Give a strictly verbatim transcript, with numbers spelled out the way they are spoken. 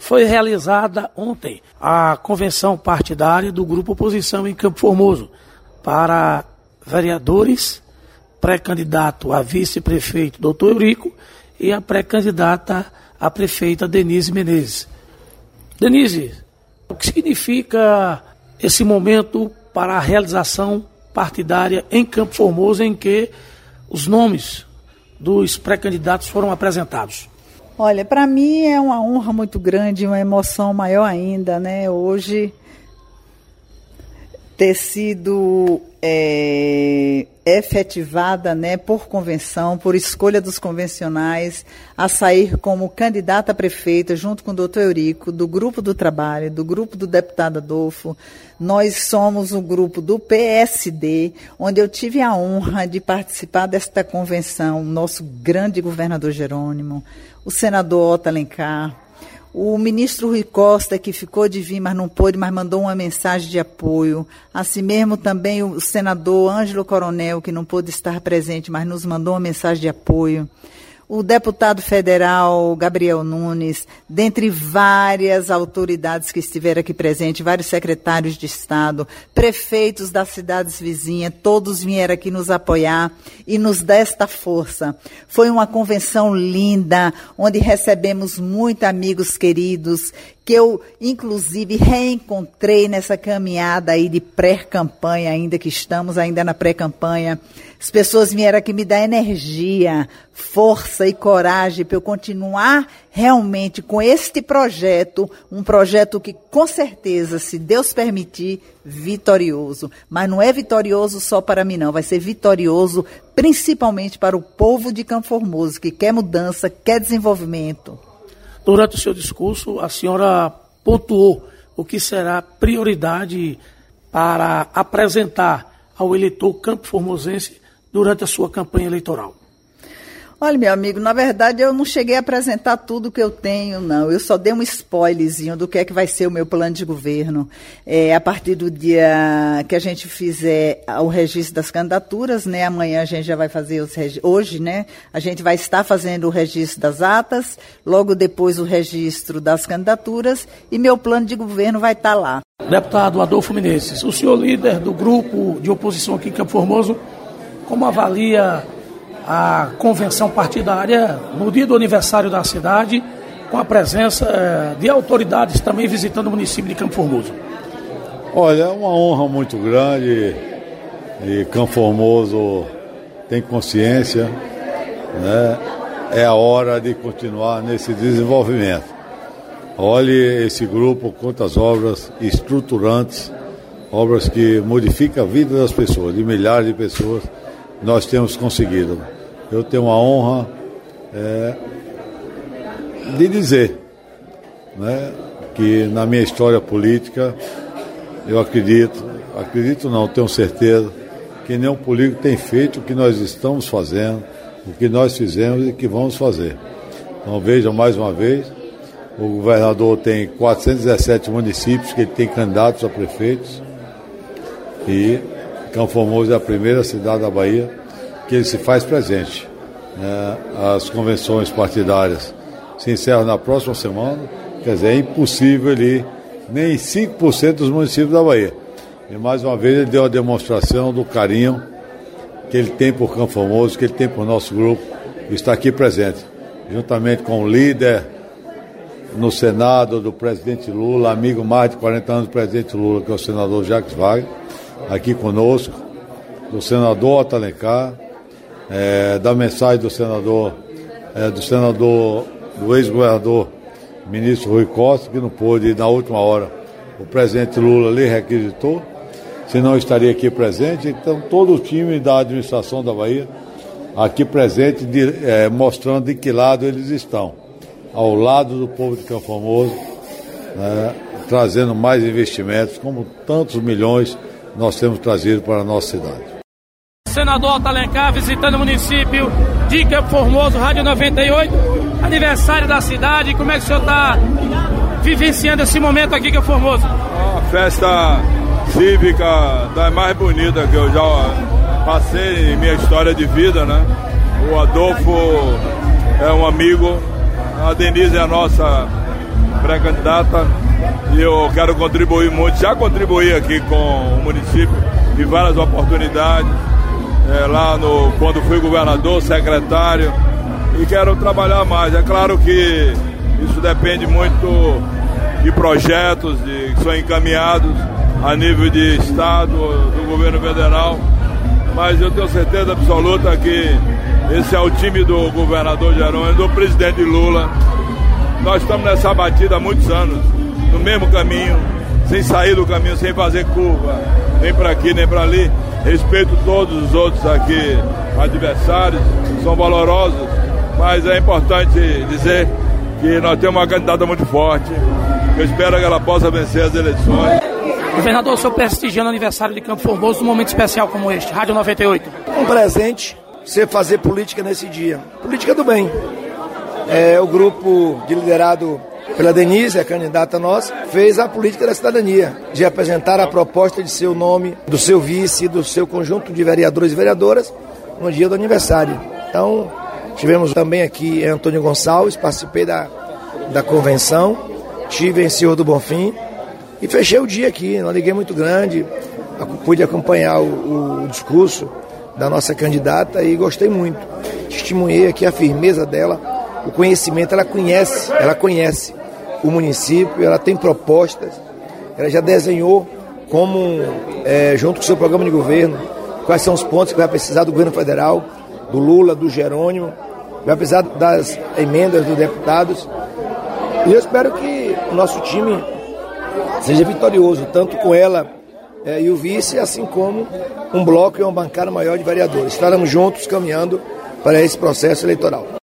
Foi realizada ontem a convenção partidária do Grupo Oposição em Campo Formoso para vereadores, pré-candidato a vice-prefeito doutor Eurico e a pré-candidata a prefeita Denise Menezes. Denise, o que significa esse momento para a realização partidária em Campo Formoso, em que os nomes dos pré-candidatos foram apresentados? Olha, para mim é uma honra muito grande, uma emoção maior ainda, né? Hoje ter sido é, efetivada, né, por convenção, por escolha dos convencionais, a sair como candidata a prefeita, junto com o doutor Eurico, do grupo do trabalho, do grupo do deputado Adolfo. Nós somos o grupo do P S D, onde eu tive a honra de participar desta convenção, nosso grande governador Jerônimo, o senador Otto Alencar, o ministro Rui Costa, que ficou de vir, mas não pôde, mas mandou uma mensagem de apoio. Assim mesmo também o senador Ângelo Coronel, que não pôde estar presente, mas nos mandou uma mensagem de apoio. O deputado federal Gabriel Nunes, dentre várias autoridades que estiveram aqui presentes, vários secretários de Estado, prefeitos das cidades vizinhas, todos vieram aqui nos apoiar e nos dar esta força. Foi uma convenção linda, onde recebemos muitos amigos queridos, que eu, inclusive, reencontrei nessa caminhada aí de pré-campanha, ainda que estamos ainda na pré-campanha. As pessoas vieram aqui me dar energia, força e coragem para eu continuar realmente com este projeto, um projeto que, com certeza, se Deus permitir, vitorioso. Mas não é vitorioso só para mim, não. Vai ser vitorioso principalmente para o povo de Campo Formoso, que quer mudança, quer desenvolvimento. Durante o seu discurso, a senhora pontuou o que será prioridade para apresentar ao eleitor campo-formosense durante a sua campanha eleitoral. Olha, meu amigo, na verdade eu não cheguei a apresentar tudo que eu tenho, não. Eu só dei um spoilerzinho do que é que vai ser o meu plano de governo. É, a partir do dia que a gente fizer o registro das candidaturas, né? Amanhã a gente já vai fazer os regi- hoje, né? A gente vai estar fazendo o registro das atas, logo depois o registro das candidaturas e meu plano de governo vai estar lá. Deputado Adolfo Menezes, o senhor líder do grupo de oposição aqui em Campo Formoso, como avalia a convenção partidária no dia do aniversário da cidade, com a presença de autoridades também visitando o município de Campo Formoso? Olha, é uma honra muito grande e Campo Formoso tem consciência, né? É a hora de continuar nesse desenvolvimento. Olhe esse grupo, quantas obras estruturantes, obras que modificam a vida das pessoas, de milhares de pessoas, nós temos conseguido. Eu tenho a honra é, de dizer, né, que na minha história política, eu acredito, acredito não, tenho certeza, que nenhum político tem feito o que nós estamos fazendo, o que nós fizemos e que vamos fazer. Então vejam mais uma vez, o governador tem quatrocentos e dezessete municípios que ele tem candidatos a prefeitos e Campo Formoso é a primeira cidade da Bahia que ele se faz presente. Né? As convenções partidárias se encerram na próxima semana, quer dizer, é impossível ele ir nem em cinco por cento dos municípios da Bahia. E mais uma vez ele deu a demonstração do carinho que ele tem por Campo Formoso, que ele tem por nosso grupo, e está aqui presente, juntamente com o líder no Senado do presidente Lula, amigo mais de quarenta anos do presidente Lula, que é o senador Jacques Wagner, aqui conosco, do senador Otto Alencar, é, da mensagem do senador, é, do senador, do ex-governador, ministro Rui Costa, que não pôde ir na última hora. O presidente Lula lhe requisitou, senão estaria aqui presente. Então, todo o time da administração da Bahia aqui presente, de, é, mostrando de que lado eles estão. Ao lado do povo de Campo Formoso, né, trazendo mais investimentos, como tantos milhões nós temos trazido para a nossa cidade. Senador Otto Alencar visitando o município de Campo Formoso, Rádio noventa e oito, aniversário da cidade. Como é que o senhor está vivenciando esse momento aqui em Campo Formoso? Uma festa cívica das mais bonitas que eu já passei em minha história de vida, né? O Adolfo é um amigo, a Denise é a nossa pré-candidata, e eu quero contribuir muito, já contribuí aqui com o município em várias oportunidades, é, lá no, quando fui governador, secretário, e quero trabalhar mais. É claro que isso depende muito de projetos de, que são encaminhados a nível de Estado, do governo federal, mas eu tenho certeza absoluta que esse é o time do governador Jerônimo, do presidente Lula. Nós estamos nessa batida há muitos anos, no mesmo caminho, sem sair do caminho, sem fazer curva, nem para aqui, nem para ali. Respeito todos os outros aqui, adversários, são valorosos, mas é importante dizer que nós temos uma candidata muito forte. Eu espero que ela possa vencer as eleições. Governador, o senhor prestigiando o aniversário de Campo Formoso num momento especial como este, Rádio noventa e oito. Um presente, você fazer política nesse dia. Política do bem. É, o grupo de liderado pela Denise, a candidata nossa, fez a política da cidadania, de apresentar a proposta de seu nome, do seu vice, do seu conjunto de vereadores e vereadoras no dia do aniversário. Então, tivemos também aqui Antônio Gonçalves, participei da, da convenção, estive em Senhor do Bonfim e fechei o dia aqui, uma alegria muito grande, pude acompanhar o, o discurso da nossa candidata e gostei muito. Testemunhei aqui a firmeza dela, o conhecimento, ela conhece, ela conhece o município, ela tem propostas, ela já desenhou como, é, junto com o seu programa de governo, quais são os pontos que vai precisar do governo federal, do Lula, do Jerônimo, vai precisar das emendas dos deputados. E eu espero que o nosso time seja vitorioso, tanto com ela é, e o vice, assim como um bloco e uma bancada maior de vereadores. Estaremos juntos caminhando para esse processo eleitoral.